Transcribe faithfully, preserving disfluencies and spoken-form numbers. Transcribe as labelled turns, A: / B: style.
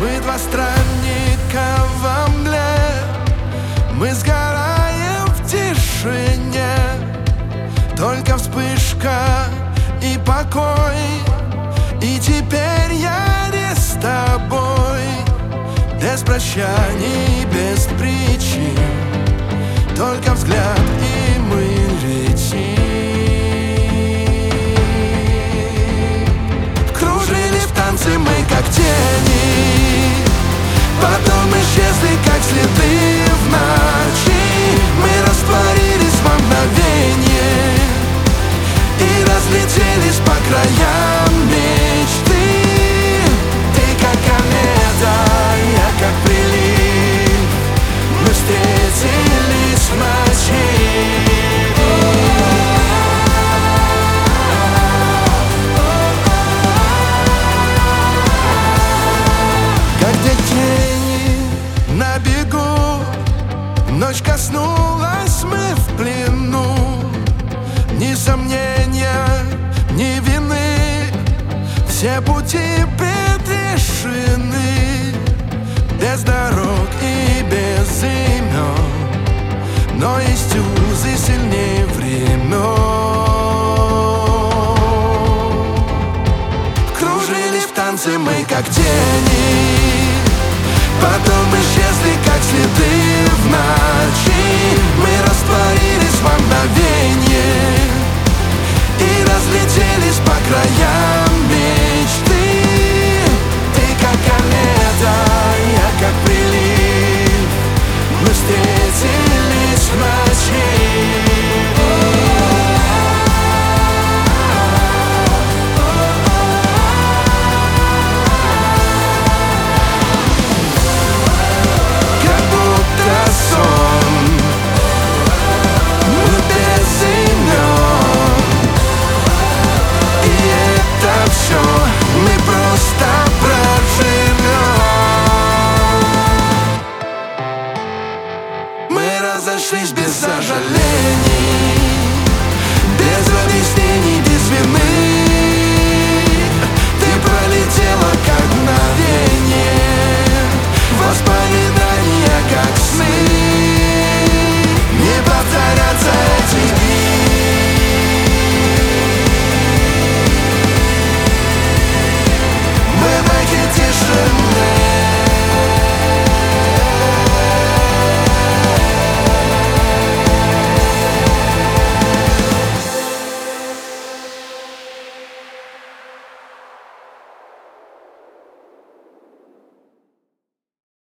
A: Мы два странника во мгле, мы сгораем в тишине. Только вспышка и покой, и теперь я не с тобой. Без прощаний, без причин, только взгляд, и мы летим. Кружили в танце мы, как тени, потом исчезли, как следы в ночи. Мы растворились во мгновенье и разлетелись по краям мечты. Ты как комета, я как прилив, мы встретились в ночи. Как две тени на бегу, ночь коснулась, мы в плену. Ни сомнения, ни вины, все пути предрешены. Без дорог и без имен, но есть узы сильнее времен. Кружили в танце мы, как тени, потом исчезли, как следы в ночи. Мы растворились во мгновенье и разлетелись по краям